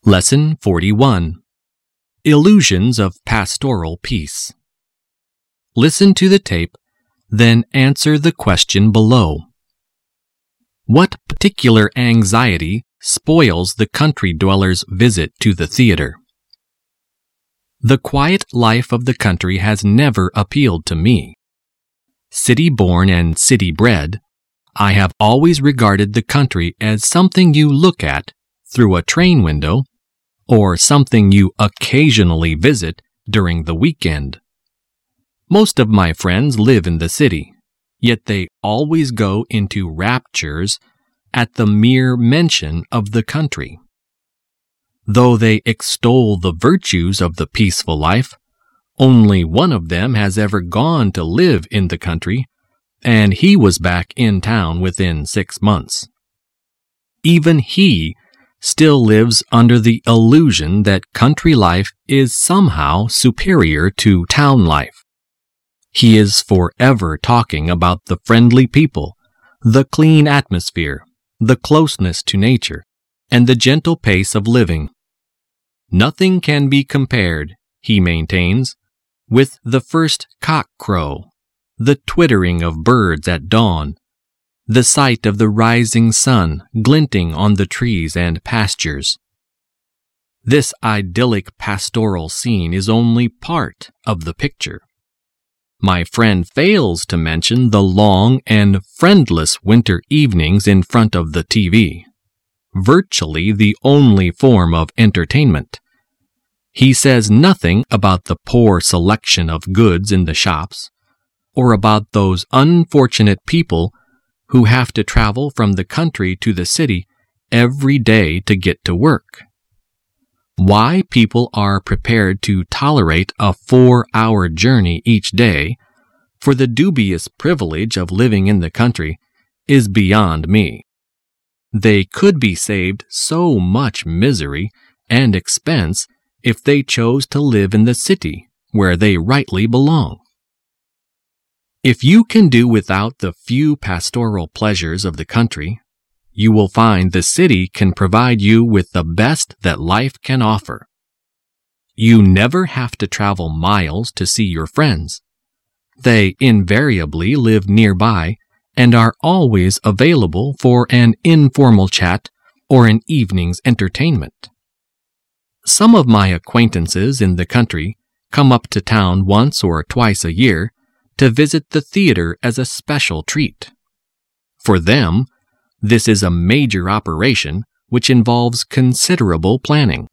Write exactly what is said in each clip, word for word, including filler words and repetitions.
Lesson forty-one. Illusions of Pastoral Peace. Listen to the tape, then answer the question below. What particular anxiety spoils the country dweller's visit to the theater? The quiet life of the country has never appealed to me. City-born and city-bred, I have always regarded the country as something you look at through a train window or something you occasionally visit during the weekend. Most of my friends live in the city, yet they always go into raptures at the mere mention of the country. Though they extol the virtues of the peaceful life, only one of them has ever gone to live in the country, and he was back in town within six months. Even he still lives under the illusion that country life is somehow superior to town life. He is forever talking about the friendly people, the clean atmosphere, the closeness to nature, and the gentle pace of living. Nothing can be compared, he maintains, with the first cock crow, the twittering of birds at dawn, the sight of the rising sun glinting on the trees and pastures. This idyllic pastoral scene is only part of the picture. My friend fails to mention the long and friendless winter evenings in front of the T V, virtually the only form of entertainment. He says nothing about the poor selection of goods in the shops, or about those unfortunate people who have to travel from the country to the city every day to get to work. Why people are prepared to tolerate a four-hour journey each day for the dubious privilege of living in the country is beyond me. They could be saved so much misery and expense if they chose to live in the city where they rightly belong. If you can do without the few pastoral pleasures of the country, you will find the city can provide you with the best that life can offer. You never have to travel miles to see your friends. They invariably live nearby and are always available for an informal chat or an evening's entertainment. Some of my acquaintances in the country come up to town once or twice a year to visit the theater as a special treat. For them, this is a major operation which involves considerable planning.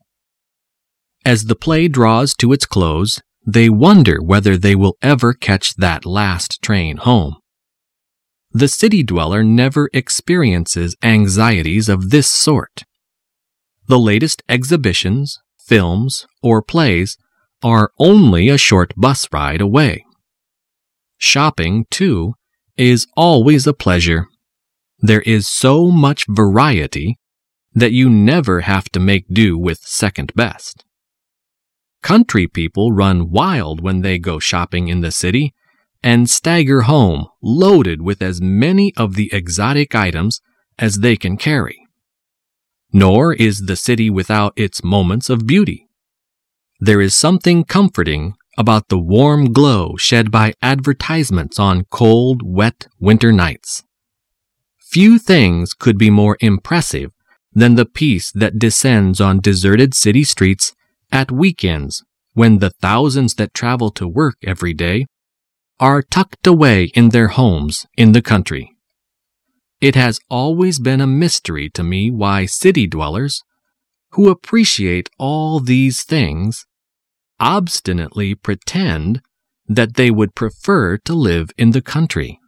As the play draws to its close, they wonder whether they will ever catch that last train home. The city dweller never experiences anxieties of this sort. The latest exhibitions, films, or plays are only a short bus ride away. Shopping, too, is always a pleasure. There is so much variety that you never have to make do with second best. Country people run wild when they go shopping in the city and stagger home loaded with as many of the exotic items as they can carry. Nor is the city without its moments of beauty. There is something comforting about the warm glow shed by advertisements on cold, wet winter nights. Few things could be more impressive than the peace that descends on deserted city streets at weekends when the thousands that travel to work every day are tucked away in their homes in the country. It has always been a mystery to me why city dwellers, who appreciate all these things, obstinately pretend that they would prefer to live in the country.